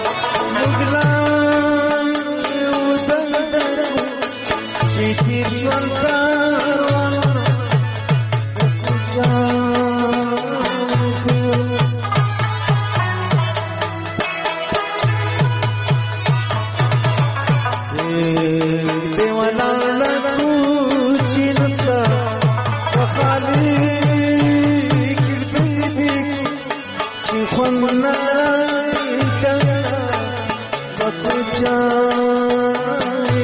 مګلان ودل درو چې تیر ژوند کاروان دیوانا لکو چې نستا وخالي کردی چې خوند نای کنا بکو جای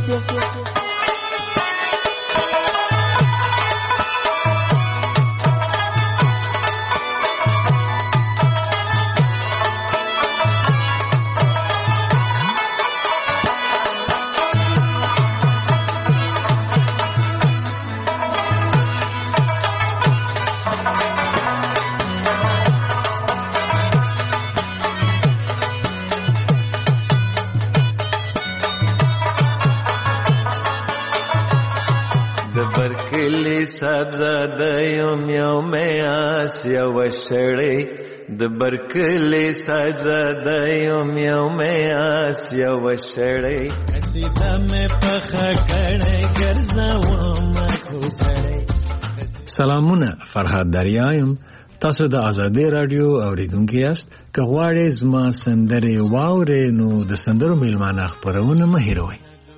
برکلی صاحبزاده یم یو میاس یو شړی د برکلی صاحبزاده یم یو میاس یو شړی قصیده مې پخه کړی ګرځوم خو سړی. سلامونه، فرهاد دریایم. تاسو د آزادۍ رادیو اوریدونکي یاست. که غواړئ زما سندرې واورئ نو د سندرو میلمانه خپرونه مه هېروئ.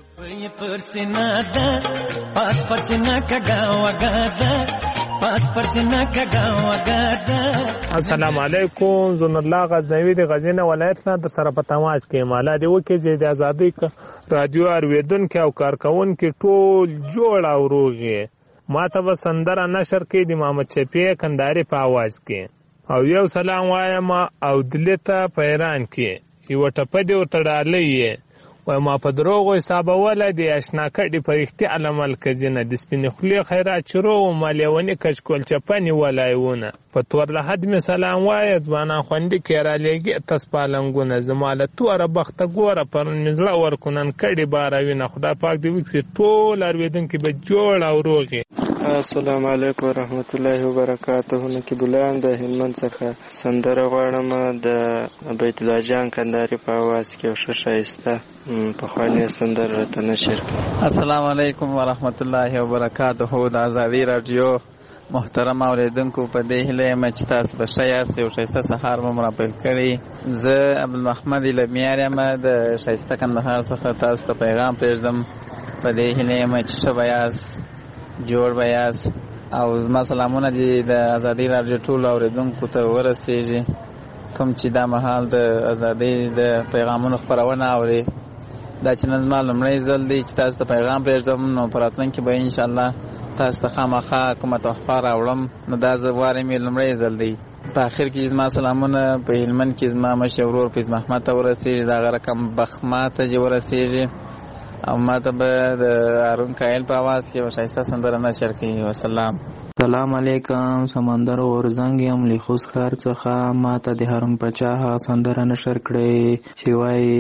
السلام علیکم. زون الله غزنوی د غزنی ولایت نه در سره په تماس کې مالا دی وکي چې د آزادۍ رادیو اوریدونکو او کارکونکو ټول جوړ او روغي ما ته به سندره نشر کې د محمد شفیع کندهاري په आवाज کې او یو سلام وایم او دلته په ایران کې یو ټپه دی ورته ډالۍ و ما په دروغو حسابوله د اشنا کډي په اختیار عمل کزینه د سپینې خولې خیرات شروع او مالیونی کشکول چپنی ولایونه په تور له حد می سلام وای ځوانان خوندې کې را لېږي تسپالنګونه زماله تور بخته ګوره پر نزله ورکونن کډي باروینه خدا پاک دې وکړي ټول ارویدونکو به جوړ او روغي. السلام علیکم ورحمت الله وبرکاته. نقیب الله د هلمند څخه سندره غواړم د بیت الله جان کندهاري په आवाज کې او شایسته په خواني سندره راته نشر. السلام علیکم ورحمت الله وبرکاته. د آزادۍ رادیو محترم اوریدونکو په دې هیله یم چې تاسو به ښه یاست او ښایسته سهار مو مرپیل کړی. زه عبدالمحمد لمیار یم د ښایسته کندهار څخه تاسو ته پیغام پرېږدم په دې هیله یم چې ښه به یاست جوړ به یاست او زما سلامونه دي د آزادۍ رادیو ټولو اورېدونکو ته ورسېږي کوم چې دا مهال د آزادۍ د پیغامونو خپرونه اوري. دا چې نن زما لومړی ځل دی چې تاسو ته پیغام پرېږدم نو په راتلونکي به انشاءالله تاسو ته خامخا کومه تحفه راوړم. نو دا زه وارې مې لومړی ځل دی. په آخر کې زما سلامونه په هلمند کې زما مشر ورور فیض محمد ته ورسېږي، د هغه رقم بخما ته ورسېږي او ما ته به د هارون کایل په आवाज کې یو ښایسته سندره نشر کړي. وسلام. سلام علیکم. سمندر اورزنګ یم له خوست ښار څخه. ما ته د هارون پچا سندره نشر کړي چې وایي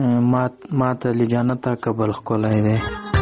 ما ته له جنته قبل ښکلی دی.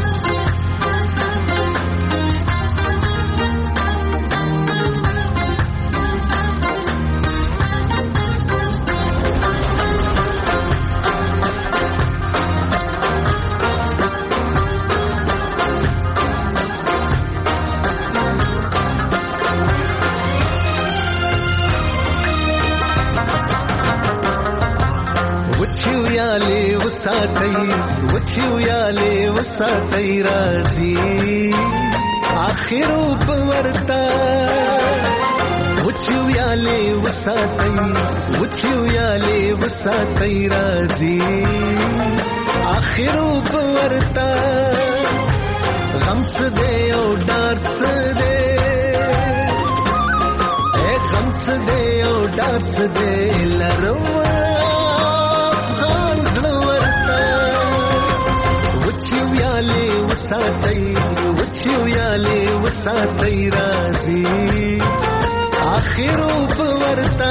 وچویاله وساتای راځي اخر په ورتا وچویاله وساتای راځي اخر په ورتا غم څه دی او ډار څه دی غم څه دی او ډار څه دی لرو وچویاله وساتای راځي اخر په ورتا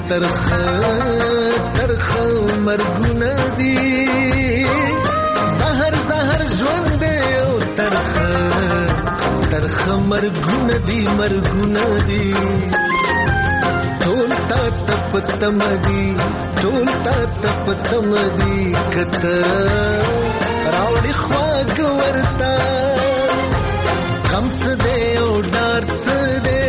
ترخه مرګونه دي زهر زهر ژوند دی او ترخه مرګونه دي ټول تا تپتم دي کته راوړي خواږ ورته غم څه دی او ډار څه دی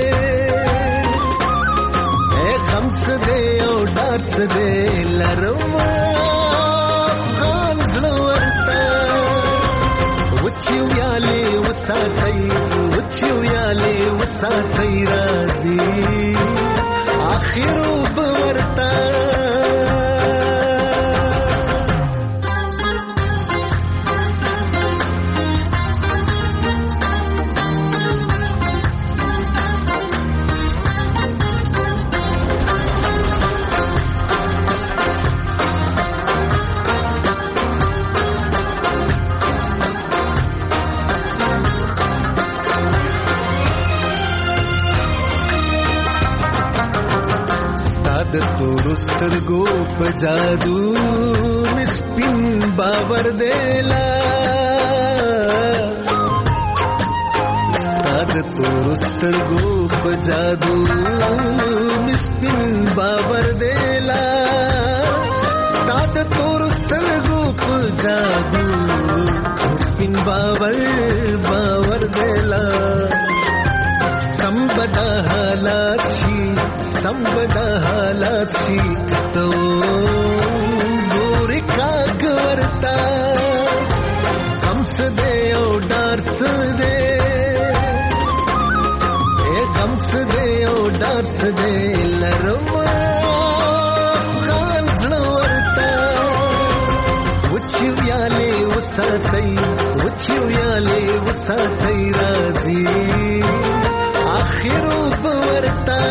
غم څه دی او ډار څه دی لرم افغان زړه ورته وچې ویالې وساتئ راځي آخرو ورته د تورو سترګو په جادو نسپین باور دیلا د تورو سترګو په جادو نسپین باور دیلا د تورو سترګو په جادو نسپین باور دیلا سمبدا حالات شي کتو ګورې کاږ ورته غم څه دی او ډار څه دی غم څه دی او ډار څه دی لرم افغان زړه ورته وچې ویالې وساتئ راځي آخرو ورته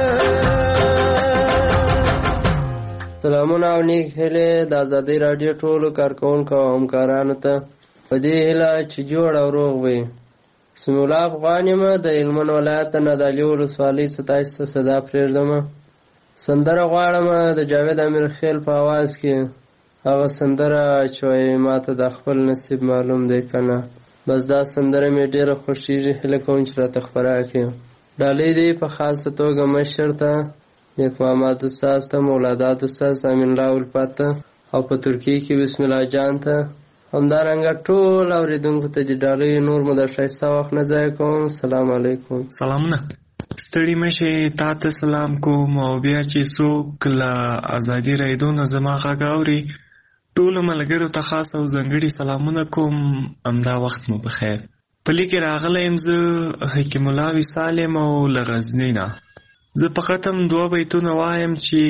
سلامونه او نیک هیلې د ازادۍ راډیو ټولو کارکوونکو او همکارانو ته په دې هیله چې جوړ او روغ وي. سمیع الله افغان یم د هلمند ولایت د نادعلي ولسوالۍ 27 صدا پرېږدم. سندره غواړم د جاوید امیرخیل په اواز کې هغه سندره چې وایي ماته د خپل نصیب معلوم دی که نه. بس دا سندره مې ډېره خوښېږي، هیله کوم چې راته خپره کړي. ډالۍ دی په خاصه توګه مشر ته، نیک محمد استاذ ته، مولادات استاذ امین الله الفت ته او په ترکیه کې بسم الله جان ته، همدارنګه ټول اورېدونکو ته چې ډالۍ نور مو د ښایسته وخت نه ضایع کوم. سلام علیکم. سلامونه، ستړي مشي تا ته سلام کوم. او بیا چې څوک له ازادي راډیو نه زما غږ اوري ټولو ملګرو ته خاص او ځانګړي سلامونه کوم. همدا وخت مو بخیر. په لیک کې راغلی یم زه حکیم الله وصال یم او له غزني نه. زه په ختم 2 بیتونه وایم چې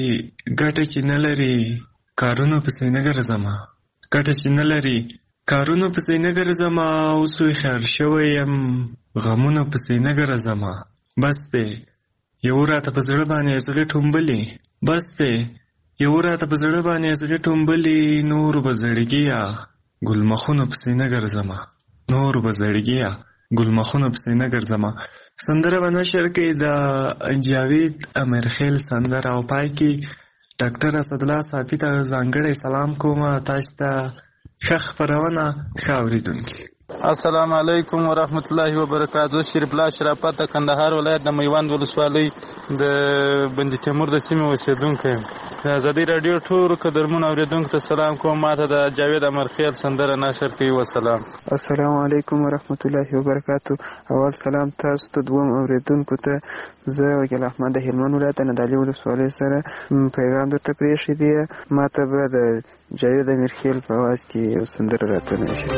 ګټه چې نه لري کارونو پسې نه ګرځمه، ګټه چې نه لري کارونو پسې نه ګرځمه، اوس خیر شوی یم غمونو پسې نه ګرځمه. بس دی یو راته په زړه باندې زغې ټومبلې، بس دی یو راته په زړه باندې زغې ټومبلې، نور به زړګیا ګلمخونو پسې نه ګرځمه، نور به زړګیا ګلمخونو پسې نه ګرځمه. سندره به نشر کوي د جاوید امیرخیل سندره او پای کې ډاکټر اسدالله صافي ته ځانګړی سلام کوم. تاسو ته ښه خپرونه، ښه اورېدونکي. السلام علیکم ورحمت الله وبرکاتہ. شریف الله شرافت د کندهار ولایت د میوند ولسوالۍ د بندي تیمور د سیمې اوسېدونکی یم. د ازادۍ راډیو ټولو قدرمنو اورېدونکو ته سلام کوم. ماته د جاوید امیرخیل سندره نشر کوي. وسلام. السلام علیکم ورحمت الله وبرکاتہ. اول سلام تاسو ته، دوم اورېدونکو ته. زه وکیل احمد د هلمند ولایت د نادعلي ولسوالۍ سره پیغام درته پرېښی دی. ماته به د جاوید امیرخیل په اواز کې یو سندره راته نشر.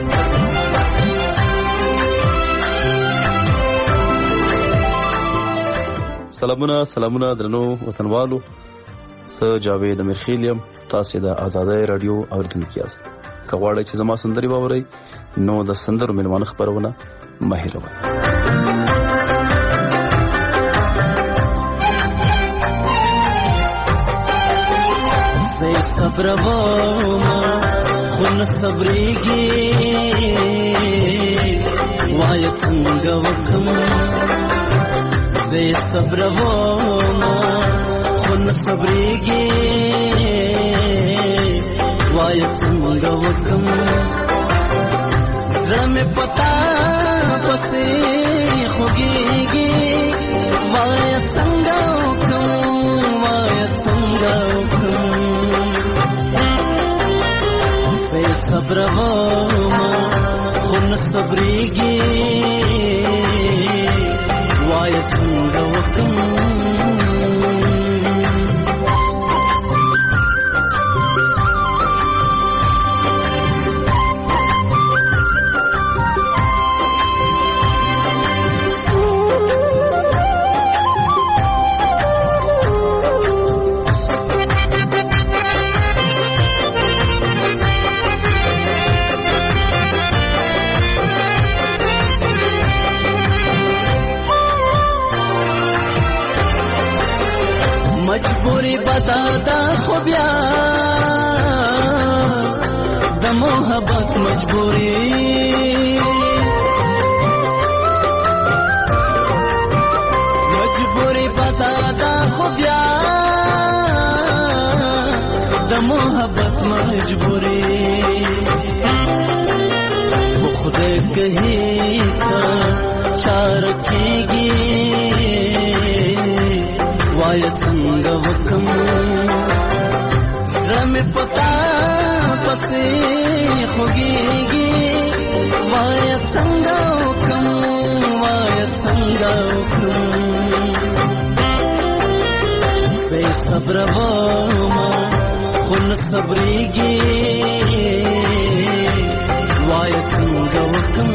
سلامونه درنو وطنوالو، زه جاوید امیرخیل یم. تاسو د ازادۍ راډیو اوریدونکي یاست. که غواړئ چې زما سندرې واورئ نو د سندرو میلمانه خپرونه مه هېروئ. زه صبروم خو نه صبرېږي، وایه څنګه وکړم. زه صبروم خو خو نه صبرېږي وایه څنګه وکم زړه مې پتا پسې خوږېږي وایه څنګه وکم وایه څنګه وکم سې صبرومه خو نه صبرېږي وایه څنګه وکم مجبوری بدادا خو بیا د محبت مجبوری مجبوری بدادا خو بیا د محبت مجبوری خدای کہی څه چار کیږي وایه څنګه وکم زړه مې پتا پسې خوږېږي وایه څنګه وکم وایه څنګه وکم سې صبرومه خو نه صبرېږي وایه څنګه وکم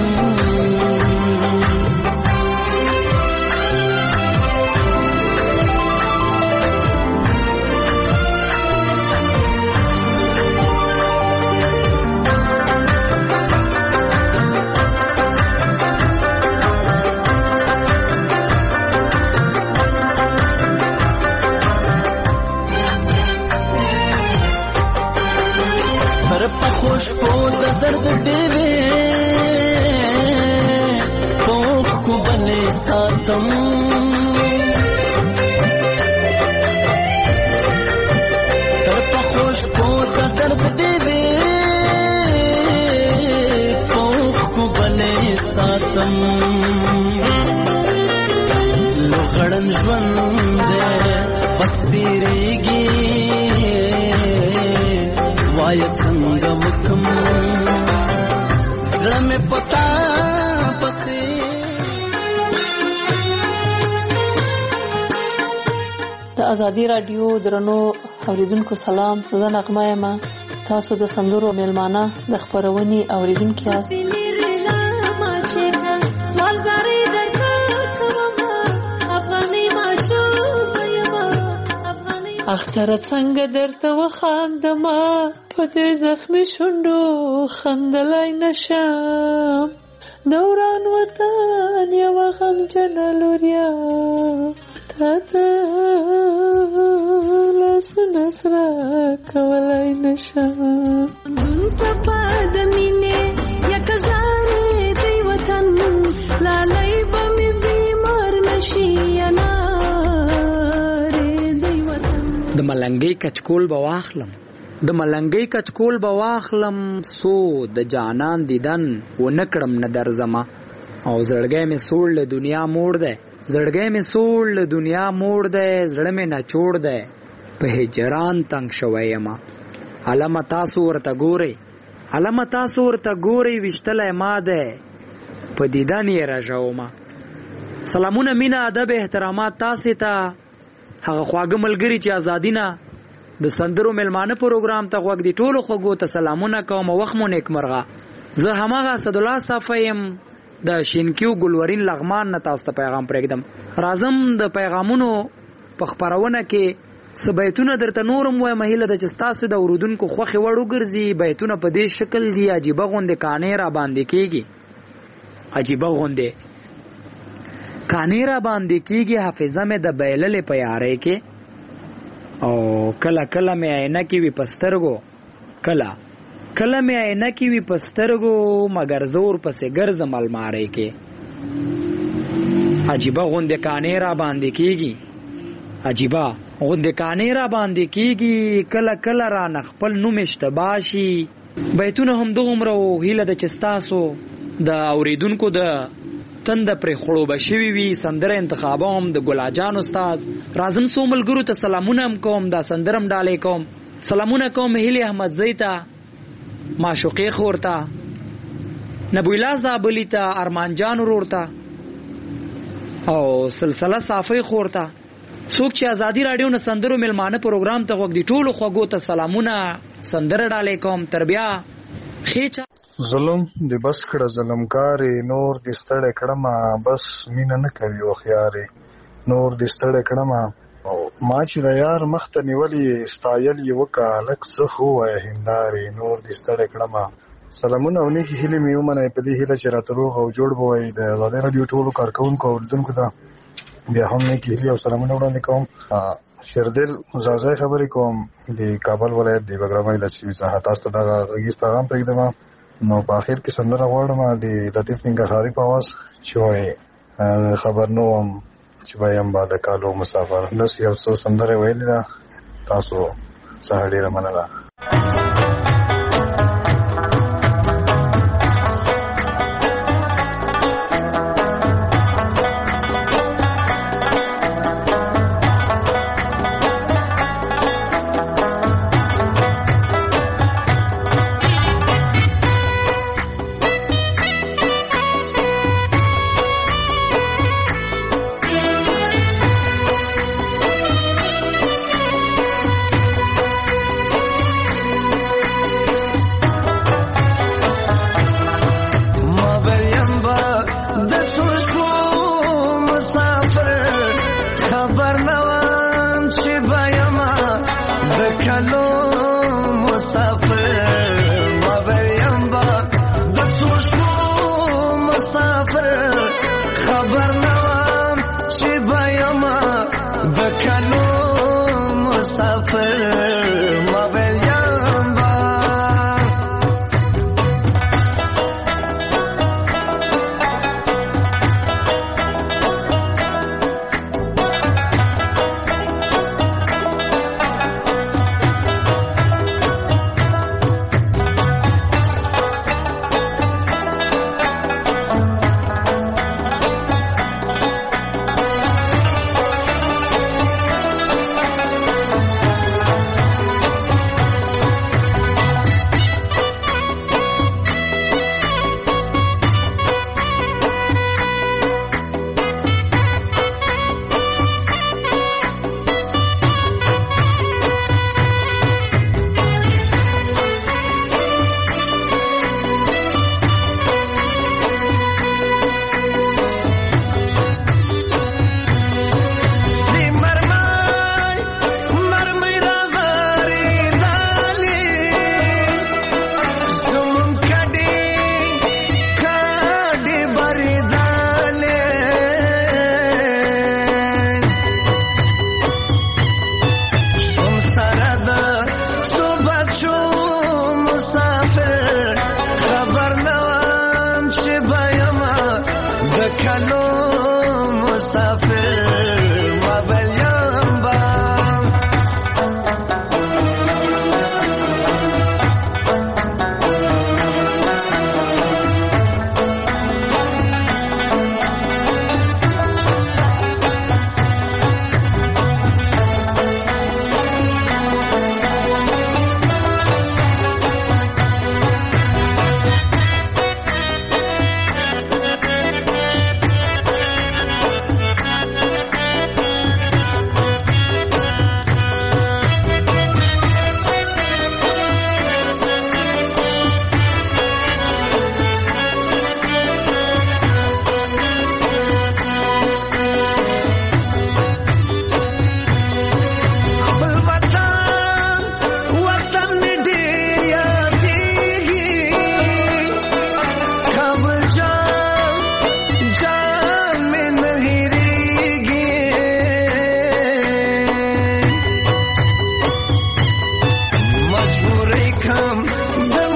خوش په د زرد ډېوې پوخ کو بلې ساتم تر په خوش په د زرد ډېوې پوخ کو بلې ساتم لوغړن ژوند دې بس تیریږي وایه څنګه وکم زړه مې پتا پسې د ازادي راډیو درنو اوریدونکو سلام. زه نغمه یم. تاسو د سندرو میلمانه د خپرونې اوریدونکي یاست. اختر څنګه درته وخاندمه په دې زخمي شونډو خندلای نشم دوران وطن یوه غمجنه لوریا تا ته لاسونه سره کولی نشم ته په د مینې یک زارې دی وطن لالی به مې بیمار نشي د ملنګۍ کچکول به واخلم د ملنګۍ کچکول به واخلم سو د جانان دیدن و نکړم نه درځمه او زړګی مې سوړ له دنیا موړ دی زړګی مې سوړ له دنیا موړ دی زړه مې نچوړ دی په هجران تنګ شوی یمه علمه تاسو ورته ګورئ علمه تاسو ورته ګورئ ویشتلی ما دی په دیدن یې راژومه سلامونه مینه ادب احترامات تاسې ته هغه خواږه ملګري چې ازادي نه د سندرو میلمانه پروګرام ته غوږ دي ټولو خوږو ته سلامونه کوم وخت مو نیکمرغه زه هماغه اسدالله صافی یم د شینکیو ګلورین لغمان نه تاسو ته پیغام پرېږدم راځم د پیغامونو په خپرونه کې څه بیتونه درته نورم وایم هیله ده چې ستاسو د اورودونکو خوښې وړ وګرځي بیتونه په دې شکل دي عجیبه غوندې کانې را باندې کېږي عجیبه غوندې کانې را باندې کېږي حافظه مې د بیللې په یارۍ کې او کله کله مې عینکې وي په سترګو کله کله مې عینکې وي په سترګو مګر زور پسې ګرځم المارۍ کې عجیبه غوندې کانې را باندې کېږي عجیبه غوندکانې را باندې کیږي، کله کله را نخپل نوم اشتباه شي. بیتونه هم دومره هیله ده چې ستاسو د اوریدونکو د تند پر خړوبه شوي وي. سندره انتخابه هم د ګلاجان استاد راځم څو ملګرو ته سلامونه هم کوم، دا سندرم ډالې کوم. سلامونه کوم هیلې احمدزۍ ته، معشوقې خور ته، نبویلا زابلي ته، ارمان جان ورور ته او سلسله صافی خور ته. څوک چې ازادي رادیو نه سندرو ملمانه پروګرام ته غوږ دي ټولو خوږو ته سلامونه، سندره ډالې کوم. تر بیا خېچا ظلم د بس کړه ظلمکارې، نور د ستړی کړمه بس مینه نه کوي وخیارې، نور د ستړی کړمه ما چې د یار مخته نیولې ستایل یې وکه لږ څه خو وایه هندارې، نور د ستړی کړمه. سلامونه او نیکې هیلې مې ومنئ په دې هیله چې راته روغ او جوړ به وئ. د ازادۍ راډیو ټولو کارکوونکو او اورېدونکو ته بیا هم نیکې هیلې او سلامونه وړاندې کوم. شیردل زازی خبرې کوم د کابل ولایت د بګرامۍ له سیمې څخه. تاسو ته دغه غږیز پیغام پرېږدم نو په اخر کې سندره غواړم د لطیف ننګرهاري په اواز چې وایي خبر نه وم چې وایم با د کالو مسافر. داسې یو څه سندره ویلې ده. تاسو څخه ډېره مننه.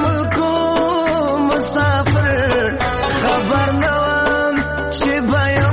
خبر نوام چې